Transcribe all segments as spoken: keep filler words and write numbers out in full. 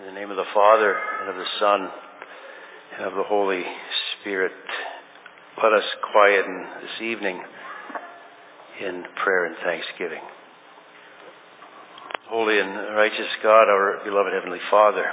In the name of the Father, and of the Son, and of the Holy Spirit, let us quieten this evening in prayer and thanksgiving. Holy and righteous God, our beloved Heavenly Father,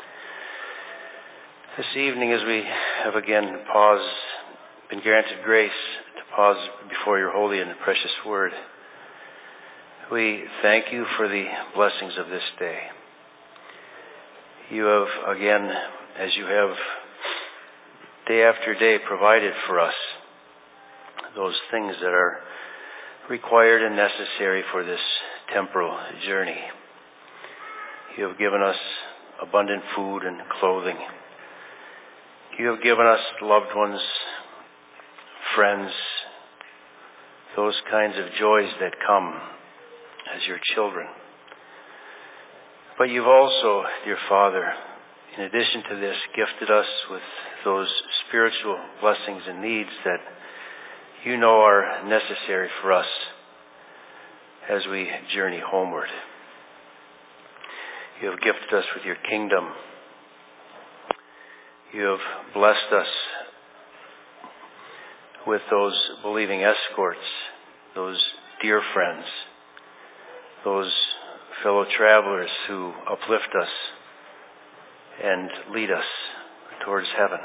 this evening as we have again paused, been granted grace to pause before your holy and precious word, we thank you for the blessings of this day. You have, again, as you have day after day provided for us those things that are required and necessary for this temporal journey. You have given us abundant food and clothing. You have given us loved ones, friends, those kinds of joys that come as your children. But you've also, dear Father, in addition to this, gifted us with those spiritual blessings and needs that you know are necessary for us as we journey homeward. You have gifted us with your kingdom. You have blessed us with those believing escorts, those dear friends, those fellow travelers who uplift us and lead us towards heaven.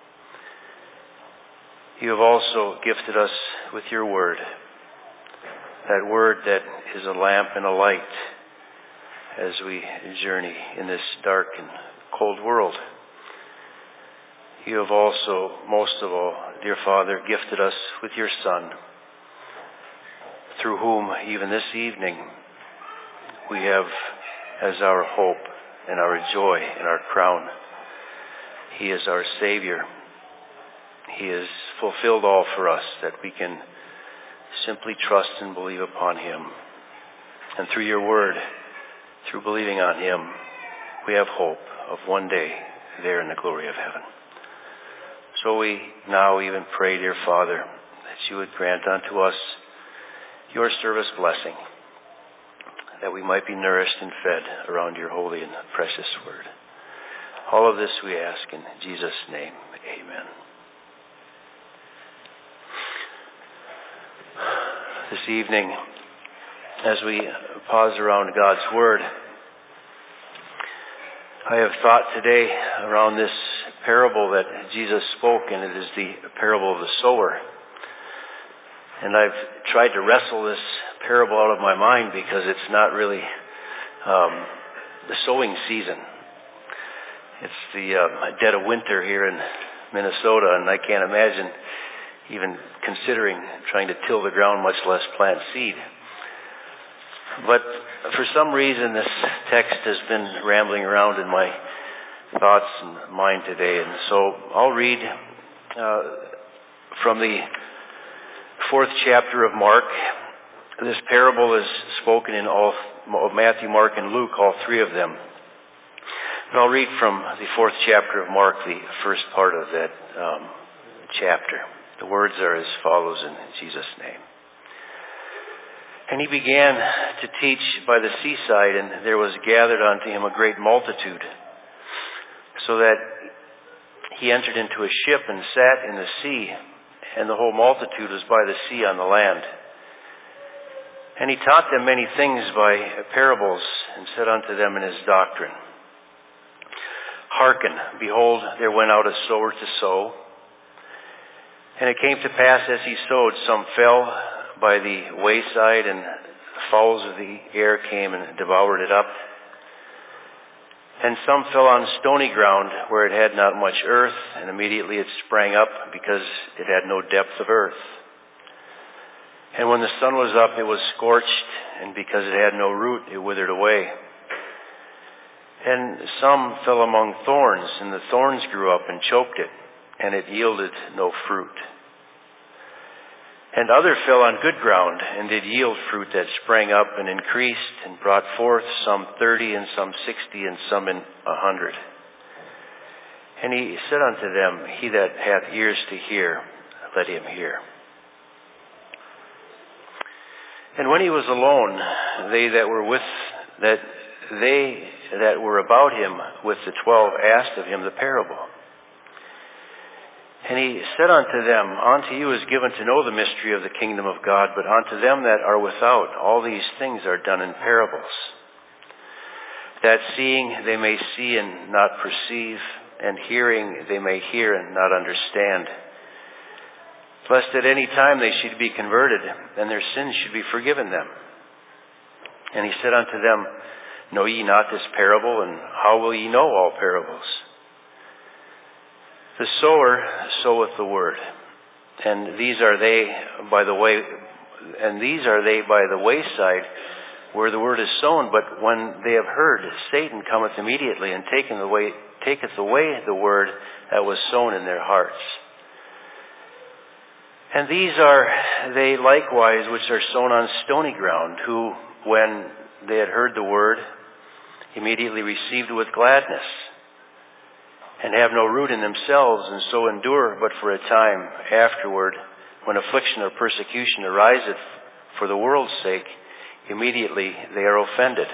You have also gifted us with your word, that word that is a lamp and a light as we journey in this dark and cold world. You have also, most of all, dear Father, gifted us with your Son, through whom even this evening we have as our hope and our joy and our crown. He is our Savior. He has fulfilled all for us that we can simply trust and believe upon Him. And through your word, through believing on Him, we have hope of one day there in the glory of heaven. So we now even pray, dear Father, that you would grant unto us your service blessing, that we might be nourished and fed around your holy and precious word. All of this we ask in Jesus' name. Amen. This evening, as we pause around God's word, I have thought today around this parable that Jesus spoke, and it is the parable of the sower. And I've tried to wrestle this parable out of my mind because it's not really um, the sowing season. It's the uh, dead of winter here in Minnesota, and I can't imagine even considering trying to till the ground, much less plant seed. But for some reason, this text has been rambling around in my thoughts and mind today, and so I'll read uh, from the fourth chapter of Mark. This parable is spoken in all Matthew, Mark, and Luke, all three of them. And I'll read from the fourth chapter of Mark, the first part of that um, chapter. The words are as follows in Jesus' name. And he began to teach by the seaside, and there was gathered unto him a great multitude, so that he entered into a ship and sat in the sea, and the whole multitude was by the sea on the land. And he taught them many things by parables, and said unto them in his doctrine, Hearken, behold, there went out a sower to sow. And it came to pass as he sowed, some fell by the wayside, and the fowls of the air came and devoured it up. And some fell on stony ground, where it had not much earth, and immediately it sprang up, because it had no depth of earth. And when the sun was up, it was scorched, and because it had no root, it withered away. And some fell among thorns, and the thorns grew up and choked it, and it yielded no fruit. And other fell on good ground, and did yield fruit that sprang up and increased, and brought forth some thirty, and some sixty, and some in a hundred. And he said unto them, He that hath ears to hear, let him hear. And when he was alone, they that were with that they that were about him with the twelve asked of him the parable. And he said unto them, Unto you is given to know the mystery of the kingdom of God, but unto them that are without, all these things are done in parables, that seeing they may see and not perceive, and hearing they may hear and not understand, lest at any time they should be converted, and their sins should be forgiven them. And he said unto them, Know ye not this parable, and how will ye know all parables? The sower soweth the word, and these are they by the way, and these are they by the wayside, where the word is sown. But when they have heard, Satan cometh immediately, and taketh away, taketh away the word that was sown in their hearts. And these are they likewise which are sown on stony ground, who, when they had heard the word, immediately received it with gladness, and have no root in themselves, and so endure but for a time. Afterward, when affliction or persecution ariseth for the world's sake, immediately they are offended.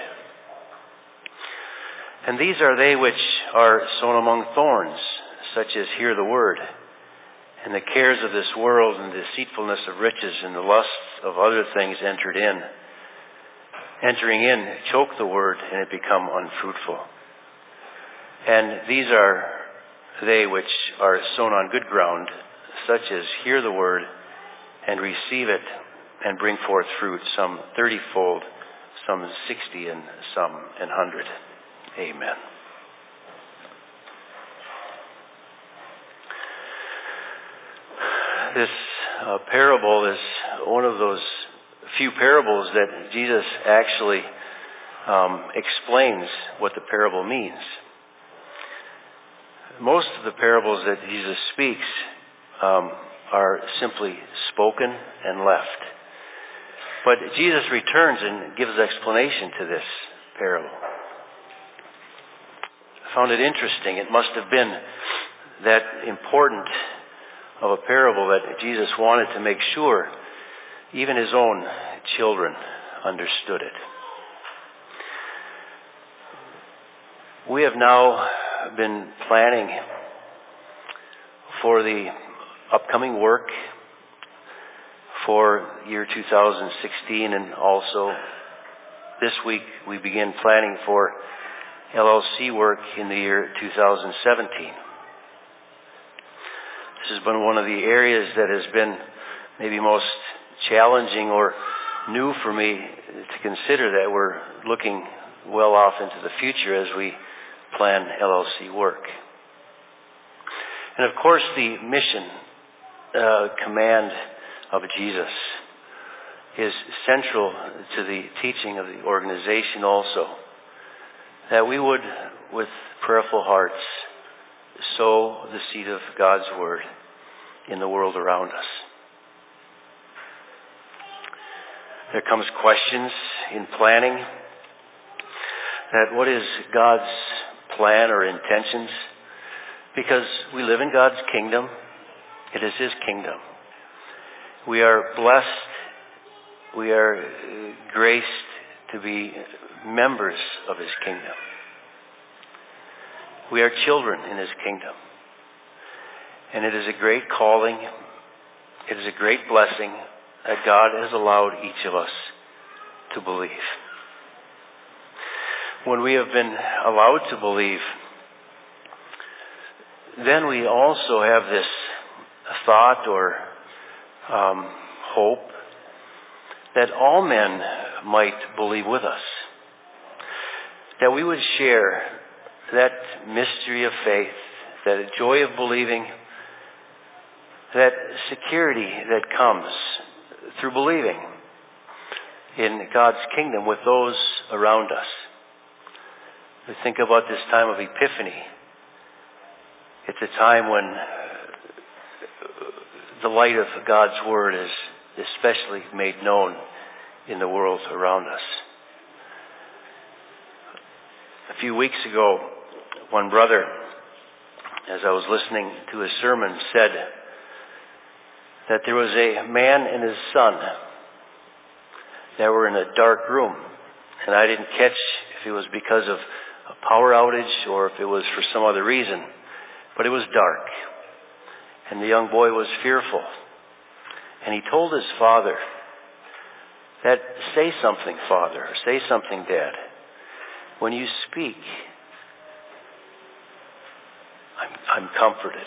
And these are they which are sown among thorns, such as hear the word, and the cares of this world, and the deceitfulness of riches, and the lusts of other things entered in. Entering in, choke the word, and it become unfruitful. And these are they which are sown on good ground, such as hear the word, and receive it, and bring forth fruit, some thirtyfold, some sixty, and some an hundred. Amen. This uh, parable is one of those few parables that Jesus actually um, explains what the parable means. Most of the parables that Jesus speaks um, are simply spoken and left. But Jesus returns and gives explanation to this parable. I found it interesting. It must have been that important of a parable that Jesus wanted to make sure even his own children understood it. We have now been planning for the upcoming work for year two thousand sixteen, and also this week we begin planning for L L C work in the year two thousand seventeen. This has been one of the areas that has been maybe most challenging or new for me to consider, that we're looking well off into the future as we plan L L C work. And of course, the mission uh, command of Jesus is central to the teaching of the organization also, that we would, with prayerful hearts, sow the seed of God's word in the world around us. There comes questions in planning that what is God's plan or intentions? Because we live in God's kingdom. It is his kingdom. We are blessed. We are graced to be members of his kingdom. We are children in his kingdom. And it is a great calling. It is a great blessing that God has allowed each of us to believe. When we have been allowed to believe, then we also have this thought or um, hope that all men might believe with us. That we would share that mystery of faith, that joy of believing, that security that comes through believing in God's kingdom with those around us. We think about this time of Epiphany. It's a time when the light of God's word is especially made known in the world around us. A few weeks ago, one brother, as I was listening to his sermon, said that there was a man and his son that were in a dark room. And I didn't catch if it was because of a power outage or if it was for some other reason. But it was dark. And the young boy was fearful. And he told his father that, say something, Father, or say something, Dad. When you speak, I'm, I'm comforted.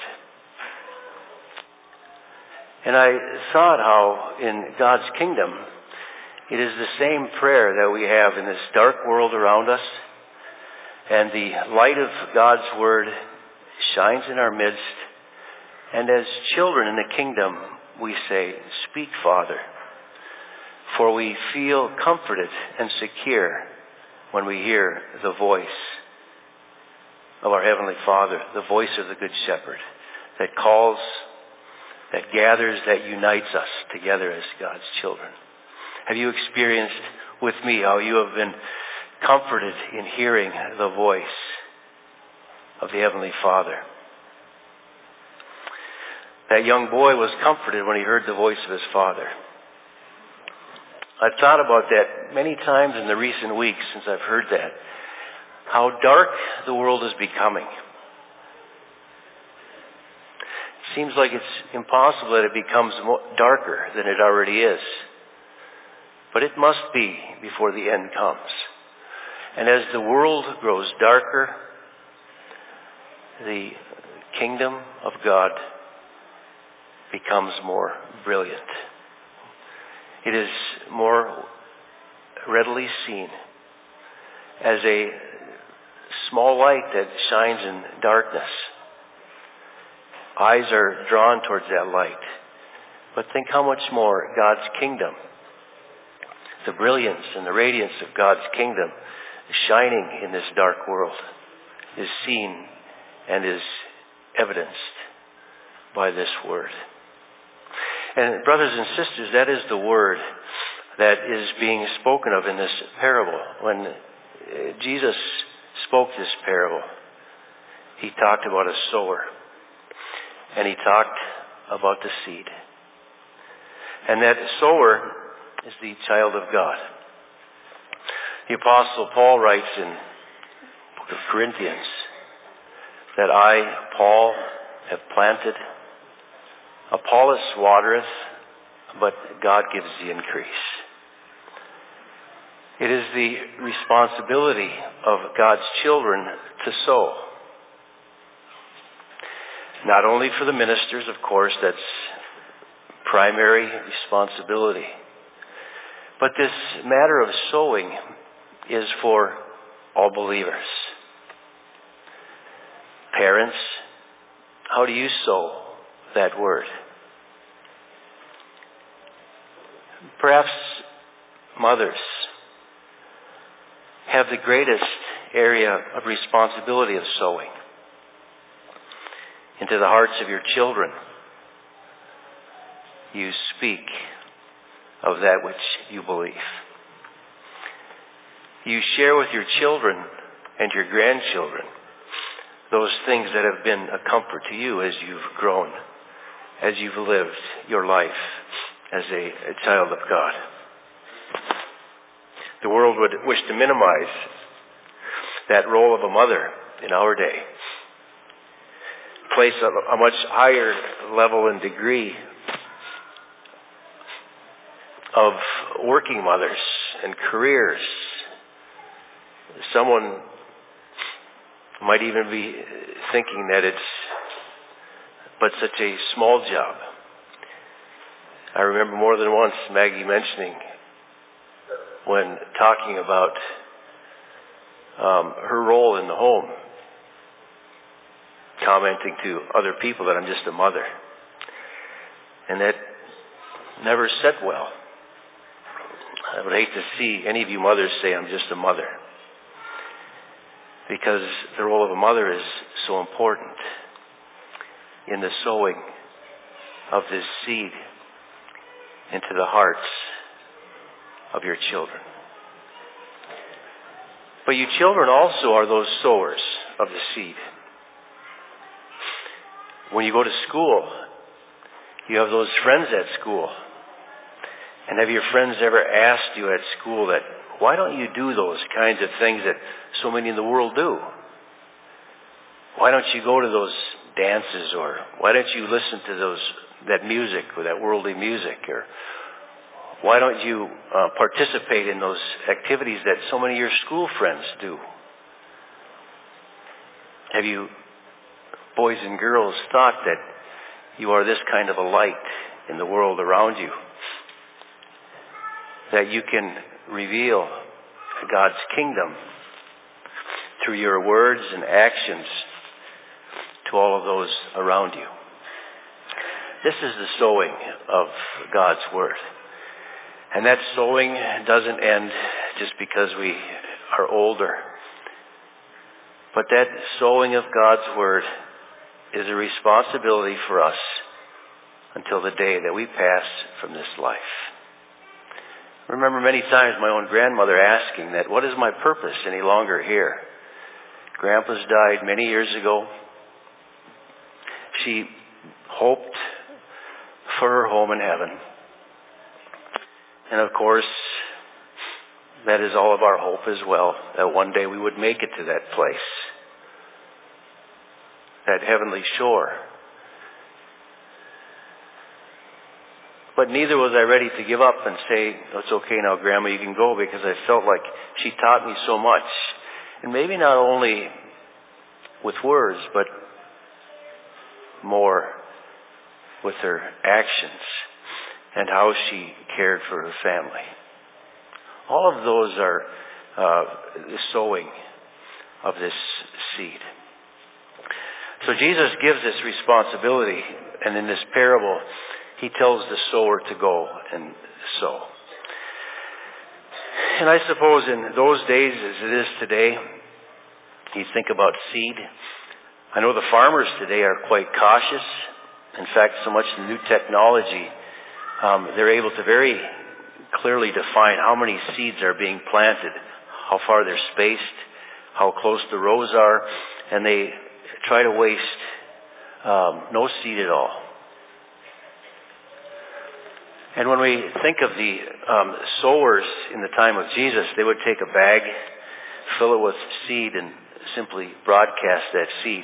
And I thought how in God's kingdom, it is the same prayer that we have in this dark world around us. And the light of God's Word shines in our midst. And as children in the kingdom, we say, speak, Father. For we feel comforted and secure when we hear the voice of our Heavenly Father, the voice of the Good Shepherd that calls, that gathers, that unites us together as God's children. Have you experienced with me how you have been comforted in hearing the voice of the Heavenly Father? That young boy was comforted when he heard the voice of his father. I've thought about that many times in the recent weeks since I've heard that. How dark the world is becoming. It seems like it's impossible that it becomes more darker than it already is. But it must be before the end comes. And as the world grows darker, the kingdom of God becomes more brilliant. It is more readily seen as a small light that shines in darkness. Eyes are drawn towards that light. But think how much more God's kingdom, the brilliance and the radiance of God's kingdom shining in this dark world, is seen and is evidenced by this word. And brothers and sisters, that is the word that is being spoken of in this parable. When Jesus spoke this parable, he talked about a sower. And he talked about the seed. And that sower is the child of God. The Apostle Paul writes in the book of Corinthians that I, Paul, have planted, Apollos watereth, but God gives the increase. It is the responsibility of God's children to sow. Not only for the ministers, of course, that's primary responsibility. But this matter of sowing is for all believers. Parents, how do you sow that word? Perhaps mothers have the greatest area of responsibility of sowing into the hearts of your children. You speak of that which you believe. You share with your children and your grandchildren those things that have been a comfort to you as you've grown, as you've lived your life as a, a child of God. The world would wish to minimize that role of a mother in our day. Place a, a much higher level and degree of working mothers and careers. Someone might even be thinking that it's but such a small job. I remember more than once Maggie mentioning when talking about um, her role in the home, commenting to other people that I'm just a mother. And that never set well. I would hate to see any of you mothers say I'm just a mother, because the role of a mother is so important in the sowing of this seed into the hearts of your children. But you children also are those sowers of the seed. When you go to school, you have those friends at school. And have your friends ever asked you at school that, why don't you do those kinds of things that so many in the world do? Why don't you go to those dances, or why don't you listen to those that music or that worldly music, or why don't you uh, participate in those activities that so many of your school friends do? Have you, boys and girls, thought that you are this kind of a light in the world around you? That you can reveal God's kingdom through your words and actions to all of those around you. This is the sowing of God's Word. And that sowing doesn't end just because we are older. But that sowing of God's Word is a responsibility for us until the day that we pass from this life. I remember many times my own grandmother asking that, what is my purpose any longer here? Grandpa's died many years ago. She hoped for her home in heaven. And of course, that is all of our hope as well, that one day we would make it to that place, that heavenly shore. But neither was I ready to give up and say, it's okay now, Grandma, you can go, because I felt like she taught me so much. And maybe not only with words, but more with her actions and how she cared for her family. All of those are uh, the sowing of this seed. So Jesus gives this responsibility, and in this parable, he tells the sower to go and sow. And I suppose in those days, as it is today, you think about seed. I know the farmers today are quite cautious. In fact, so much the new technology, um, they're able to very clearly define how many seeds are being planted, how far they're spaced, how close the rows are, and they try to waste um, no seed at all. And when we think of the um, sowers in the time of Jesus, they would take a bag, fill it with seed, and simply broadcast that seed.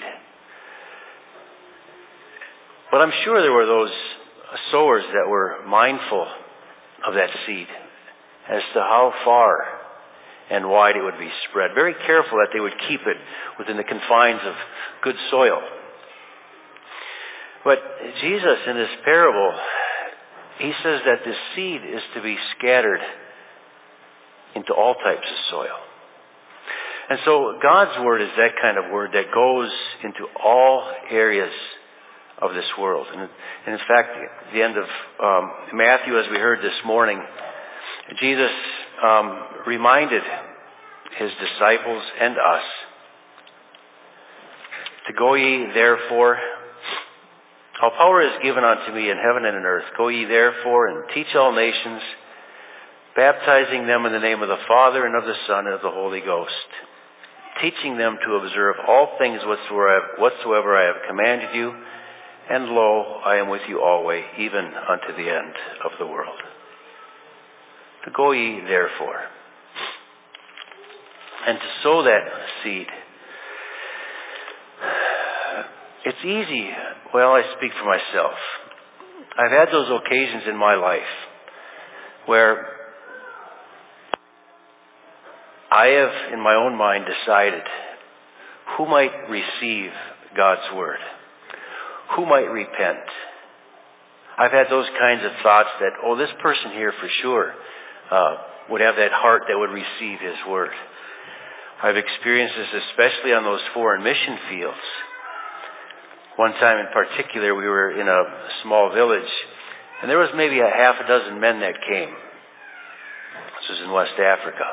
But I'm sure there were those sowers that were mindful of that seed as to how far and wide it would be spread. Very careful that they would keep it within the confines of good soil. But Jesus, in this parable, he says that the seed is to be scattered into all types of soil. And so God's Word is that kind of Word that goes into all areas of this world. And, and in fact, at the end of um, Matthew, as we heard this morning, Jesus um, reminded his disciples and us to go ye therefore. All power is given unto me in heaven and in earth. Go ye therefore and teach all nations, baptizing them in the name of the Father and of the Son and of the Holy Ghost, teaching them to observe all things whatsoever I have commanded you. And lo, I am with you always, even unto the end of the world. To go ye therefore, and to sow that seed. It's easy. Well, I speak for myself. I've had those occasions in my life where I have, in my own mind, decided who might receive God's Word, who might repent. I've had those kinds of thoughts that, oh, this person here for sure uh, would have that heart that would receive His Word. I've experienced this especially on those foreign mission fields. One time in particular, we were in a small village, and there was maybe a half a dozen men that came. This was in West Africa.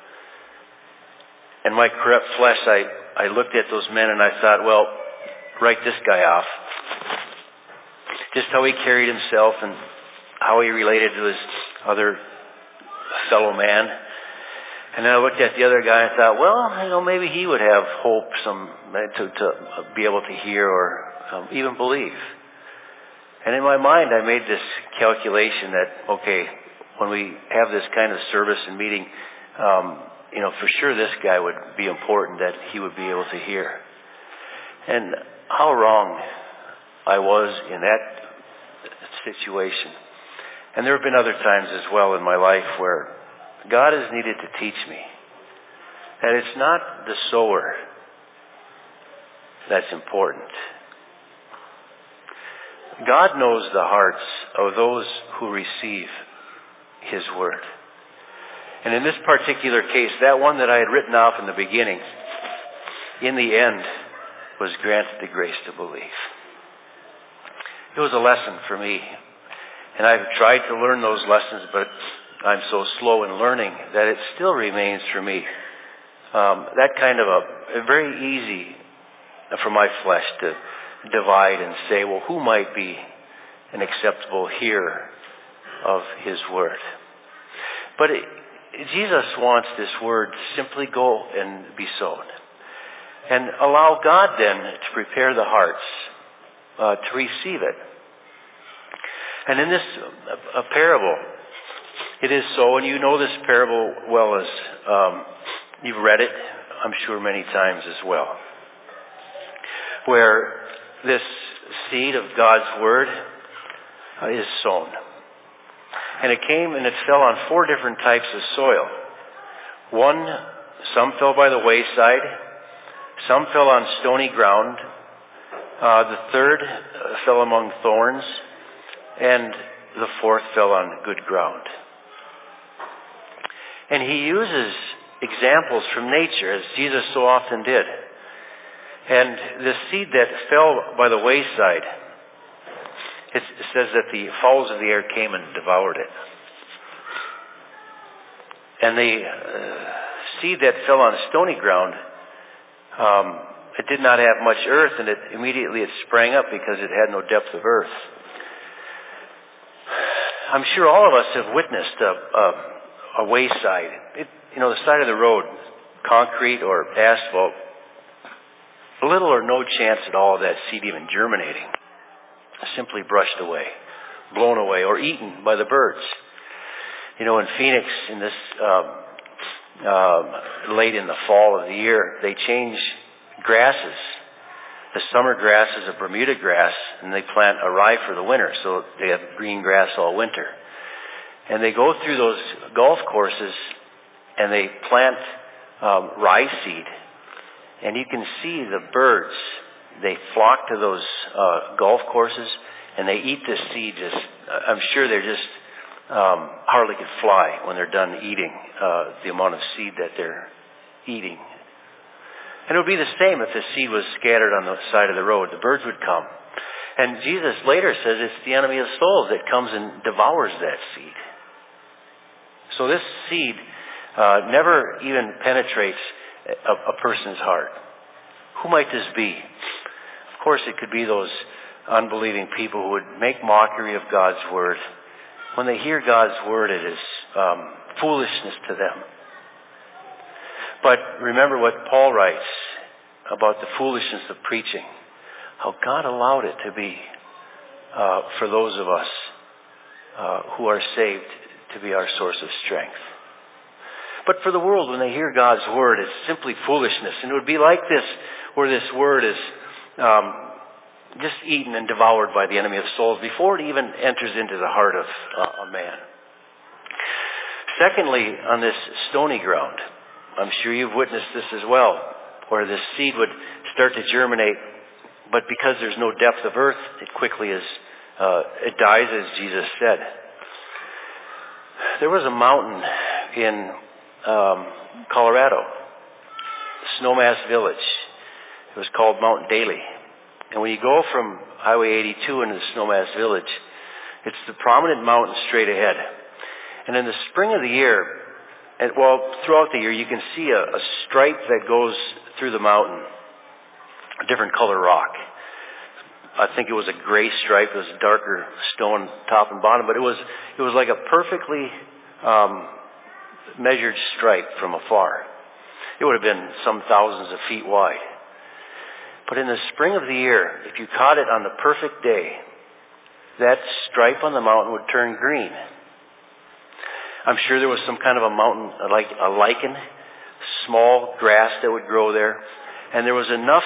And my corrupt flesh, I, I looked at those men and I thought, well, write this guy off. Just how he carried himself and how he related to his other fellow man. And then I looked at the other guy and thought, well, you know, maybe he would have hope some to, to be able to hear or um, even believe. And in my mind, I made this calculation that, okay, when we have this kind of service and meeting, um, you know, for sure this guy would be important that he would be able to hear. And how wrong I was in that situation. And there have been other times as well in my life where God has needed to teach me that it's not the sower that's important. God knows the hearts of those who receive His Word. And in this particular case, that one that I had written off in the beginning, in the end, was granted the grace to believe. It was a lesson for me. And I've tried to learn those lessons, but I'm so slow in learning that it still remains for me um, that kind of a, a very easy for my flesh to divide and say, well, who might be an acceptable hearer of His Word? But it, Jesus wants this Word to simply go and be sown. And allow God then to prepare the hearts uh, to receive it. And in this a, a parable, it is so, and you know this parable well as um, you've read it, I'm sure, many times as well, where this seed of God's Word uh, is sown. And it came and it fell on four different types of soil. One, some fell by the wayside. Some fell on stony ground. Uh, the third uh, fell among thorns. And the fourth fell on good ground. And he uses examples from nature, as Jesus so often did. And the seed that fell by the wayside, it says that the fowls of the air came and devoured it. And the uh, seed that fell on stony ground, um, it did not have much earth, and it immediately it sprang up because it had no depth of earth. I'm sure all of us have witnessed a, a, a wayside. It, you know, the side of the road, concrete or asphalt, little or no chance at all of that seed even germinating. Simply brushed away, blown away, or eaten by the birds. You know, in Phoenix, in this um, uh, late in the fall of the year, they change grasses. The summer grass is a Bermuda grass, and they plant a rye for the winter, so they have green grass all winter. And they go through those golf courses, and they plant um, rye seed. And you can see the birds. They flock to those uh, golf courses, and they eat this seed. Just, I'm sure they're just um, hardly could fly when they're done eating uh, the amount of seed that they're eating. And it would be the same if the seed was scattered on the side of the road. The birds would come. And Jesus later says it's the enemy of souls that comes and devours that seed. So this seed uh, never even penetrates a, a person's heart. Who might this be? Of course, it could be those unbelieving people who would make mockery of God's Word. When they hear God's Word, it is um, foolishness to them. But remember what Paul writes about the foolishness of preaching. How God allowed it to be uh, for those of us uh, who are saved to be our source of strength. But for the world, when they hear God's Word, it's simply foolishness. And it would be like this, where this Word is um, just eaten and devoured by the enemy of souls before it even enters into the heart of uh, a man. Secondly, on this stony ground, I'm sure you've witnessed this as well, where this seed would start to germinate, but because there's no depth of earth, it quickly is, uh, it dies, as Jesus said. There was a mountain in um, Colorado, Snowmass Village. It was called Mount Daly. And when you go from Highway eighty-two into the Snowmass Village, it's the prominent mountain straight ahead. And in the spring of the year, and well, throughout the year, you can see a, a stripe that goes through the mountain, a different color rock. I think it was a gray stripe. It was a darker stone top and bottom, but it was it was like a perfectly um, measured stripe from afar. It would have been some thousands of feet wide. But in the spring of the year, if you caught it on the perfect day, that stripe on the mountain would turn green. I'm sure there was some kind of a mountain, like a lichen, small grass that would grow there. And there was enough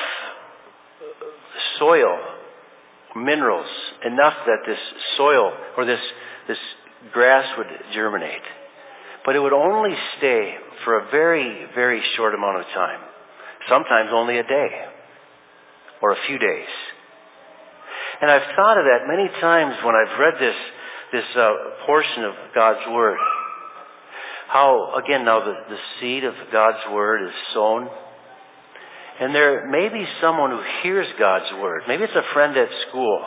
soil, minerals, enough that this soil or this, this grass would germinate. But it would only stay for a very, very short amount of time. Sometimes only a day or a few days. And I've thought of that many times when I've read this, this uh, portion of God's Word. How, again, now the, the seed of God's Word is sown. And there may be someone who hears God's Word. Maybe it's a friend at school.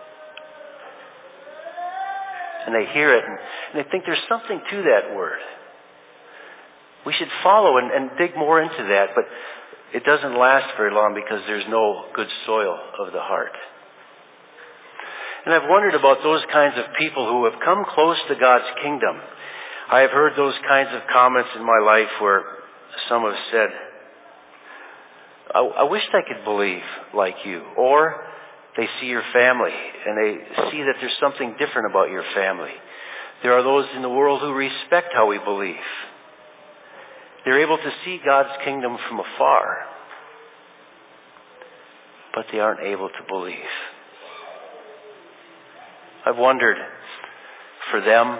And they hear it and, and they think there's something to that Word. We should follow and, and dig more into that, but it doesn't last very long because there's no good soil of the heart. And I've wondered about those kinds of people who have come close to God's kingdom. I have heard those kinds of comments in my life where some have said, I, I wished I could believe like you. Or they see your family and they see that there's something different about your family. There are those in the world who respect how we believe. They're able to see God's kingdom from afar, but they aren't able to believe. I've wondered for them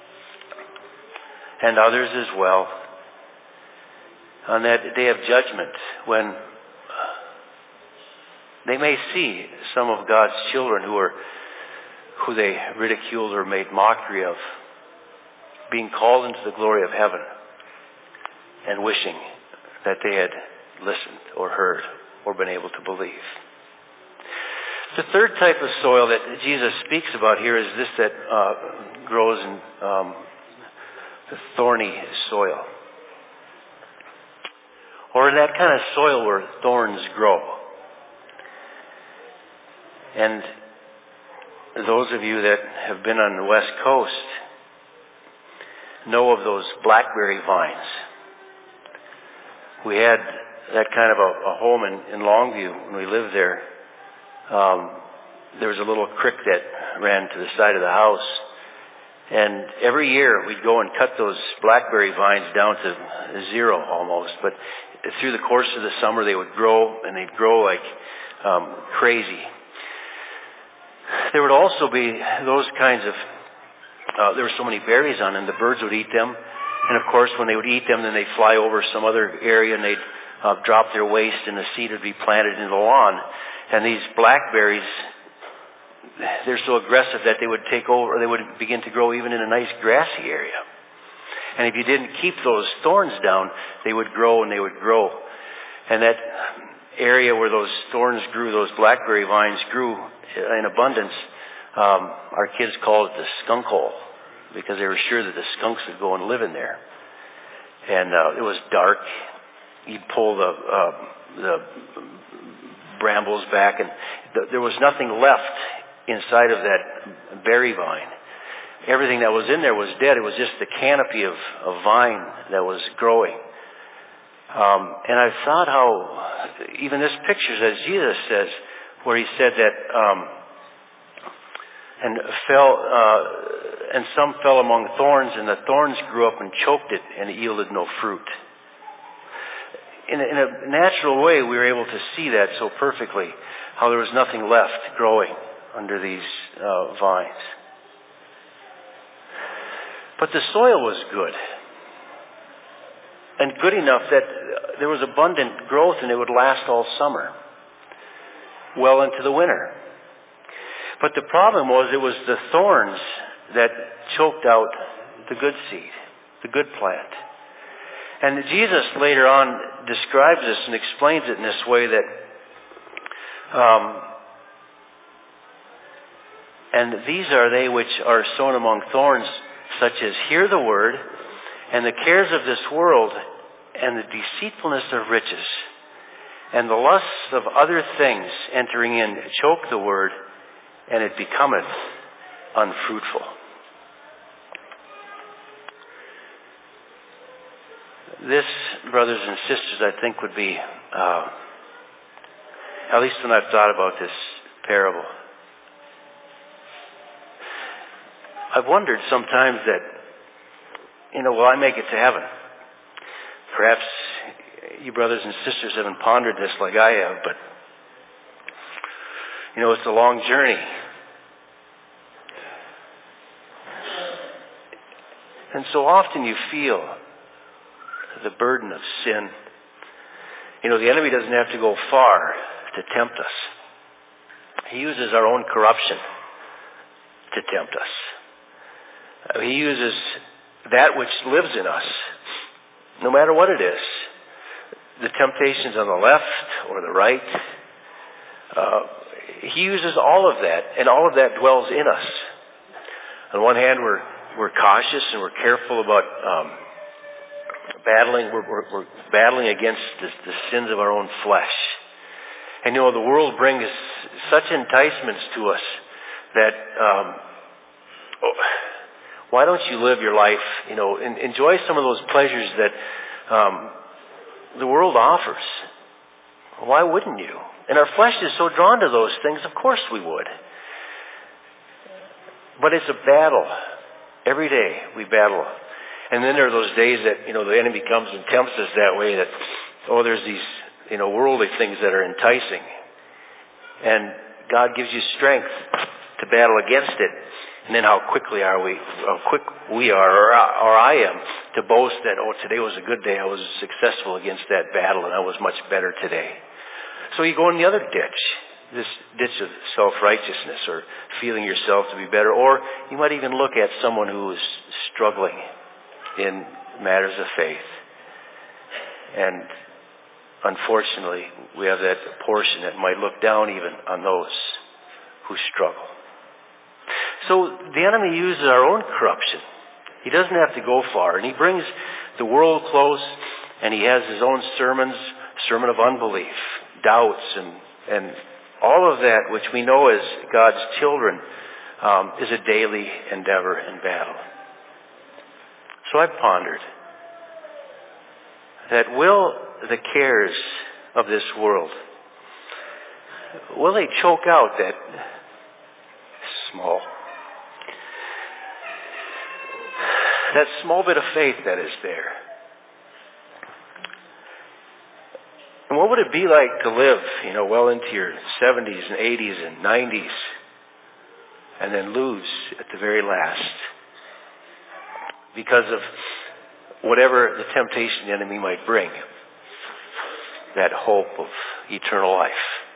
and others as well on that day of judgment when they may see some of God's children who are who they ridiculed or made mockery of being called into the glory of heaven, and wishing that they had listened or heard or been able to believe. The third type of soil that Jesus speaks about here is this that uh, grows in um, the thorny soil. Or in that kind of soil where thorns grow. And those of you that have been on the West Coast know of those blackberry vines. We had that kind of a, a home in, in Longview when we lived there. Um, there was a little creek that ran to the side of the house. And every year we'd go and cut those blackberry vines down to zero almost. But through the course of the summer they would grow, and they'd grow like um, crazy. There would also be those kinds of, uh, there were so many berries on them, the birds would eat them. And of course, when they would eat them, then they'd fly over some other area and they'd uh, drop their waste and the seed would be planted in the lawn. And these blackberries, they're so aggressive that they would take over, they would begin to grow even in a nice grassy area. And if you didn't keep those thorns down, they would grow and they would grow. And that area where those thorns grew, those blackberry vines grew in abundance, um, our kids called it the skunk hole, because they were sure that the skunks would go and live in there. And uh, it was dark. You'd pull the uh, the brambles back, and th- there was nothing left inside of that berry vine. Everything that was in there was dead. It was just the canopy of a vine that was growing. Um, and I thought how even this picture, as Jesus says, where he said that um, and fell, uh, and some fell among thorns, and the thorns grew up and choked it, and it yielded no fruit. In a, in a natural way, we were able to see that so perfectly, how there was nothing left growing under these uh, vines. But the soil was good, and good enough that there was abundant growth, and it would last all summer, well into the winter. But the problem was it was the thorns that choked out the good seed, the good plant. And Jesus later on describes this and explains it in this way that um, and these are they which are sown among thorns, such as hear the word, and the cares of this world, and the deceitfulness of riches, and the lusts of other things entering in choke the word, and it becometh unfruitful. This, brothers and sisters, I think would be, uh, at least when I've thought about this parable, I've wondered sometimes that you know, will I make it to heaven? Perhaps you brothers and sisters haven't pondered this like I have, but, you know, it's a long journey. And so often you feel the burden of sin. You know, the enemy doesn't have to go far to tempt us. He uses our own corruption to tempt us. He uses that which lives in us, no matter what it is. The temptations on the left or the right. Uh, he uses all of that, and all of that dwells in us. On one hand, we're we're cautious and we're careful about um, battling. We're, we're, we're battling against the, the sins of our own flesh. And you know, the world brings such enticements to us that um, oh, why don't you live your life? You know, and enjoy some of those pleasures that um, the world offers. Why wouldn't you? And our flesh is so drawn to those things. Of course we would. But it's a battle. Every day we battle. And then there are those days that, you know, the enemy comes and tempts us that way that, oh, there's these, you know, worldly things that are enticing. And God gives you strength to battle against it. And then how quickly are we, how quick we are, or, or I am, to boast that, oh, today was a good day. I was successful against that battle and I was much better today. So you go in the other ditch. This ditch of self-righteousness or feeling yourself to be better. Or you might even look at someone who is struggling in matters of faith. And unfortunately, we have that portion that might look down even on those who struggle. So the enemy uses our own corruption. He doesn't have to go far. And he brings the world close, and he has his own sermons, sermon of unbelief, doubts, and and all of that which we know as God's children um, is a daily endeavor and battle. So I've pondered that will the cares of this world, will they choke out that small, that small bit of faith that is there? And what would it be like to live, you know, well into your seventies and eighties and nineties and then lose at the very last because of whatever the temptation the enemy might bring, that hope of eternal life?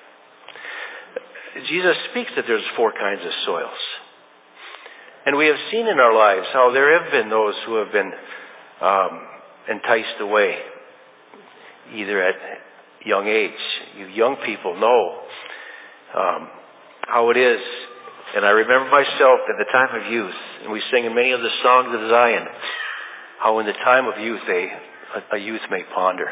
Jesus speaks that there's four kinds of soils. And we have seen in our lives how there have been those who have been um, enticed away, either at young age. You young people know um, how it is. And I remember myself at the time of youth, and we sing in many of the songs of Zion, how in the time of youth a, a youth may ponder.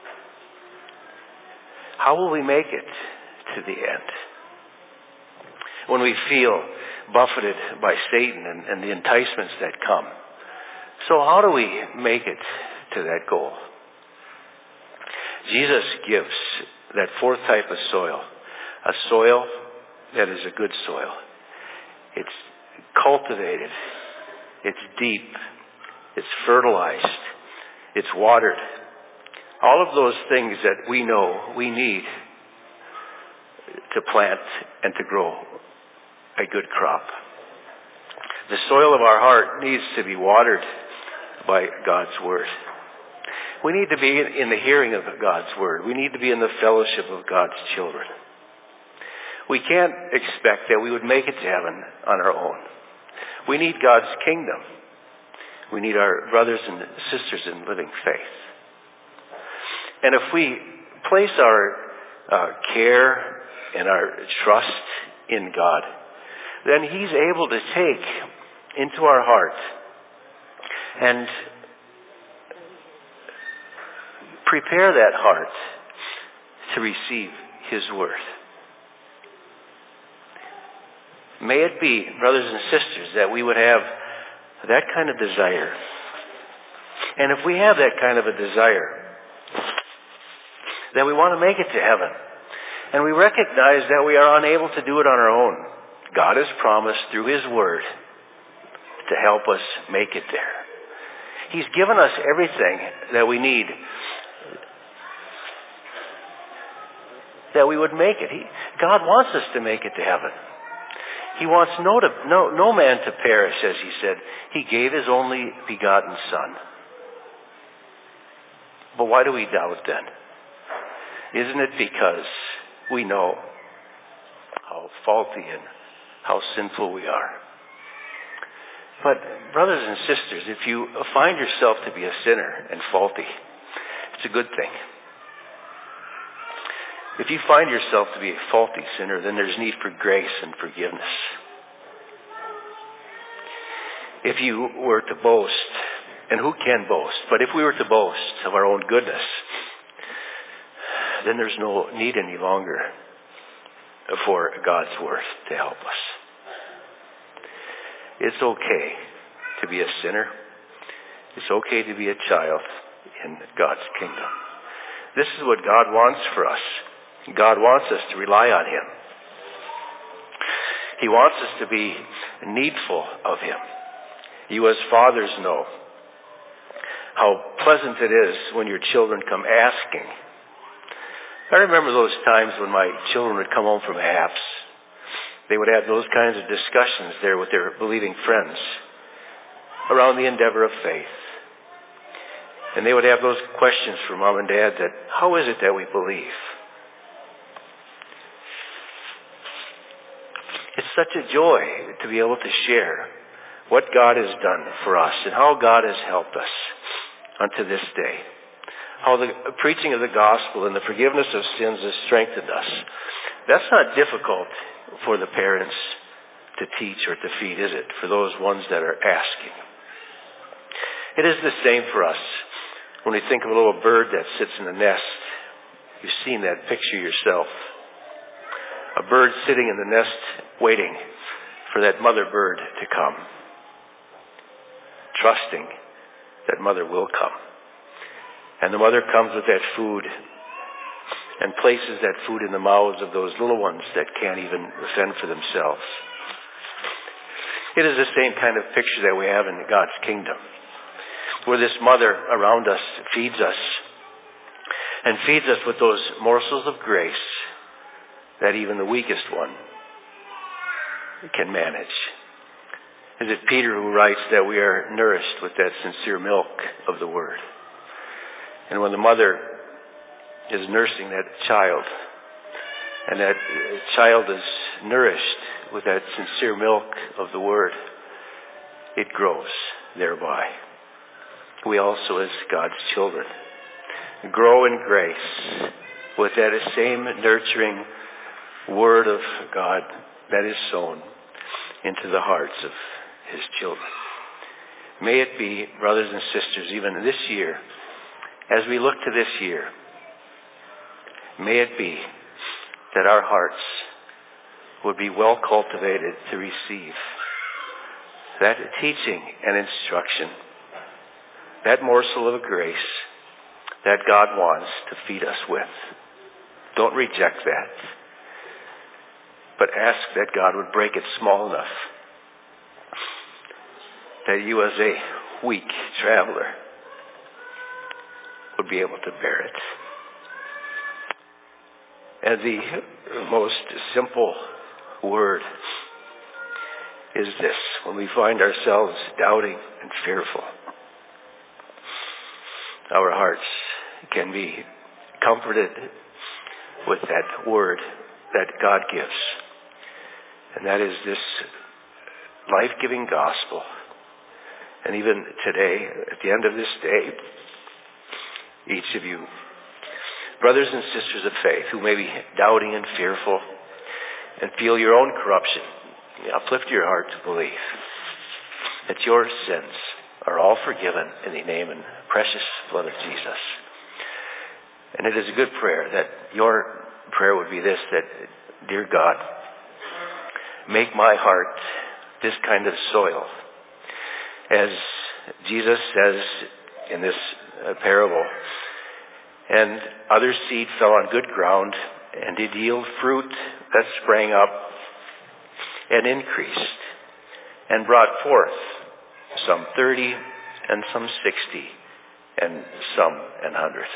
How will we make it to the end? When we feel buffeted by Satan and, and the enticements that come. So how do we make it to that goal? Jesus gives that fourth type of soil, a soil that is a good soil. It's cultivated, it's deep, it's fertilized, it's watered. All of those things that we know we need to plant and to grow a good crop. The soil of our heart needs to be watered by God's Word. We need to be in the hearing of God's Word. We need to be in the fellowship of God's children. We can't expect that we would make it to heaven on our own. We need God's kingdom. We need our brothers and sisters in living faith. And if we place our uh, care and our trust in God, then He's able to take into our heart and prepare that heart to receive His Word. May it be, brothers and sisters, that we would have that kind of desire. And if we have that kind of a desire, then we want to make it to heaven. And we recognize that we are unable to do it on our own. God has promised through His Word to help us make it there. He's given us everything that we need, that we would make it. He, God wants us to make it to heaven. He wants no, to, no, no man to perish, as he said. He gave his only begotten Son. But why do we doubt then? Isn't it because we know how faulty and how sinful we are? But brothers and sisters, if you find yourself to be a sinner and faulty, it's a good thing. If you find yourself to be a faulty sinner, then there's need for grace and forgiveness. If you were to boast, and who can boast? But if we were to boast of our own goodness, then there's no need any longer for God's worth to help us. It's okay to be a sinner. It's okay to be a child in God's kingdom. This is what God wants for us. God wants us to rely on Him. He wants us to be needful of Him. You as fathers know how pleasant it is when your children come asking. I remember those times when my children would come home from apps. They would have those kinds of discussions there with their believing friends around the endeavor of faith. And they would have those questions for mom and dad that, how is it that we believe? It's such a joy to be able to share what God has done for us and how God has helped us unto this day. How the preaching of the gospel and the forgiveness of sins has strengthened us. That's not difficult for the parents to teach or to feed, is it? For those ones that are asking. It is the same for us. When we think of a little bird that sits in the nest, you've seen that picture yourself. A bird sitting in the nest waiting for that mother bird to come. Trusting that mother will come. And the mother comes with that food and places that food in the mouths of those little ones that can't even fend for themselves. It is the same kind of picture that we have in God's kingdom, where this mother around us feeds us and feeds us with those morsels of grace that even the weakest one can manage. Is it Peter who writes that we are nourished with that sincere milk of the Word? And when the mother is nursing that child, and that child is nourished with that sincere milk of the Word, it grows thereby. We also, as God's children, grow in grace with that same nurturing Word of God that is sown into the hearts of His children. May it be, brothers and sisters, even this year, as we look to this year, may it be that our hearts would be well cultivated to receive that teaching and instruction, that morsel of grace that God wants to feed us with. Don't reject that, but ask that God would break it small enough that you as a weak traveler would be able to bear it. And the most simple word is this: when we find ourselves doubting and fearful, our hearts can be comforted with that word that God gives. And that is this life-giving gospel. And even today, at the end of this day, each of you, brothers and sisters of faith, who may be doubting and fearful and feel your own corruption, uplift your heart to believe that your sins are all forgiven in the name and precious blood of Jesus. And it is a good prayer that your prayer would be this, that, dear God, make my heart this kind of soil. As Jesus says in this parable, and other seed fell on good ground and did yield fruit that sprang up and increased and brought forth some thirty and some sixty, and some an hundred.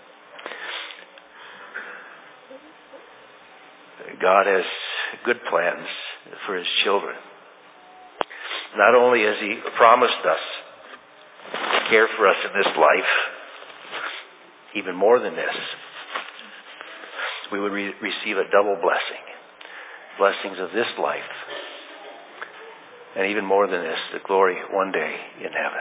God has good plans for his children. Not only has he promised us to care for us in this life, even more than this, we would re- receive a double blessing. Blessings of this life, and even more than this, the glory one day in heaven.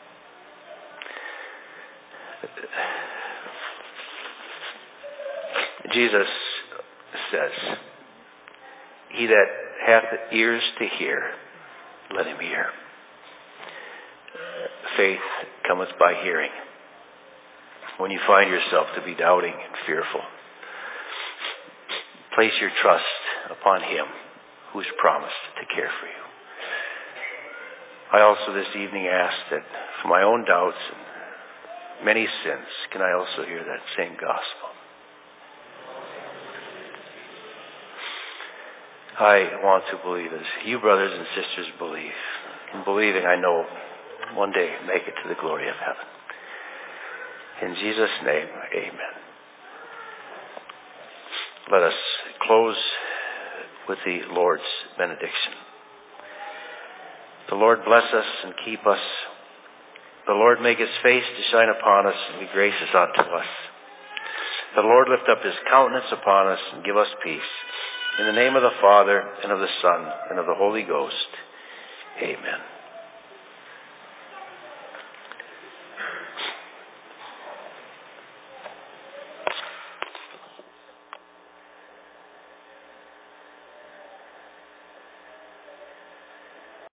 Jesus says, "He that hath ears to hear, let him hear." Faith cometh by hearing. When you find yourself to be doubting and fearful, place your trust upon him who's promised to care for you. I also this evening ask that for my own doubts and many sins, can I also hear that same gospel? I want to believe as you brothers and sisters believe. In believing, I know one day make it to the glory of heaven. In Jesus' name, amen. Let us close with the Lord's benediction. The Lord bless us and keep us. The Lord make his face to shine upon us and be gracious unto us. The Lord lift up his countenance upon us and give us peace. In the name of the Father, and of the Son, and of the Holy Ghost. Amen.